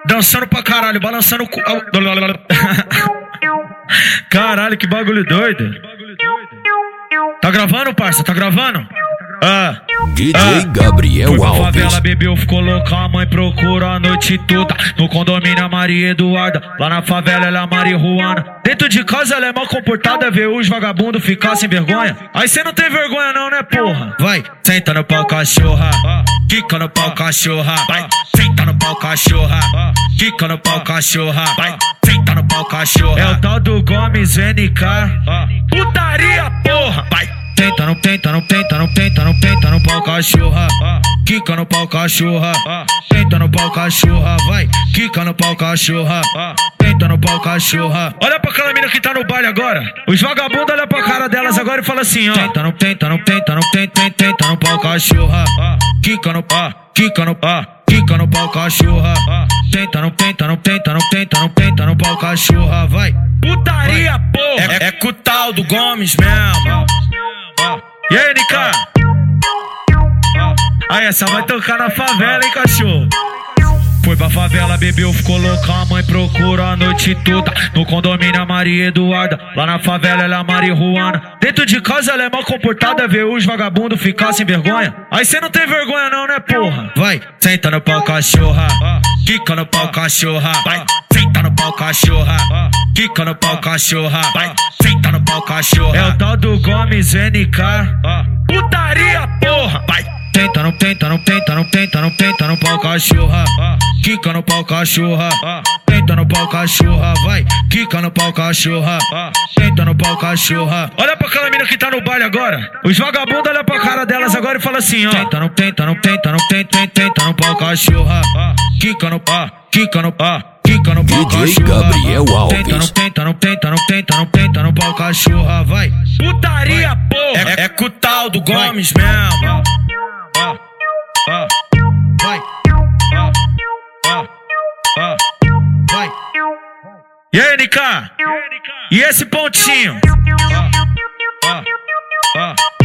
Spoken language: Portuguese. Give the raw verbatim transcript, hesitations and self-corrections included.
dançando pra caralho, balançando o cu. Caralho, que bagulho doido. Tá gravando, parça? Tá gravando? Ah, D J ah, Gabriel foi pra Alves. favela, bebeu, ficou louca, a mãe procura a noite toda. No condomínio a Maria Eduarda, lá na favela ela é a Marihuana. Dentro de casa ela é mal comportada, vê os vagabundos ficar sem vergonha. Aí cê não tem vergonha não, né porra? Vai, senta no pau cachorra, quica no pau cachorra. Vai, senta no pau cachorra, quica no pau cachorra. Vai, senta no pau cachorra. É o tal do Gomes N K, putaria porra. Vai. Tenta, não tenta, não tenta, não tenta, não tenta no pau cachorra, quica no pau cachorra, tenta no pau cachorra, vai, quica no pau cachorra, tenta no pau cachorra. Olha pra aquela mina que tá no baile agora, os vagabundos olham pra cara delas agora e fala assim, ó. Tenta, não tenta, não tenta, não tenta, tenta, tenta no pau cachorra, quica no pau, quica no pau, quica no pau cachorra, tenta, não tenta, não tenta, não tenta, não tenta no pau cachorra, vai. Putaria porra, é, é com o tal do Gomes mesmo. E aí, N K? Aí, essa vai tocar na favela, hein, cachorro? Foi pra favela, bebeu, ficou louca, a mãe procura a noite toda. No condomínio a Maria Eduarda, lá na favela ela é a Marihuana. Dentro de casa ela é mal comportada, vê os vagabundos ficar sem vergonha. Aí cê não tem vergonha não, né porra? Vai, senta no pau cachorra, quica no pau cachorra. Vai, senta no pau cachorra, quica no pau cachorra. Vai, senta no pau cachorra. É o tal do Gomes N K, putaria porra. Vai. Tenta, não tenta, não tenta, não tenta, não tenta no pau cachorra, quica no pau cachorra, tenta no pau cachorra, vai, quica no pau cachorra, tenta no pau cachorra. Olha pra aquela mina que tá no baile agora, os vagabundos olham pra cara delas agora e fala assim, ó. Tenta, não tenta, não tenta, não tenta, tenta, tenta no pau cachorra, quica no pau, quica no pau, quica no pau cachorra. D J Gabriel Alves. Tenta, não tenta, não tenta, não tenta, não tenta no pau cachorra, vai. Putaria porra, é, é com o tal do Gomes mesmo. Ah, vai, ah, ah, ah, vai. E aí, N K? E esse pontinho? Ah, ah, ah.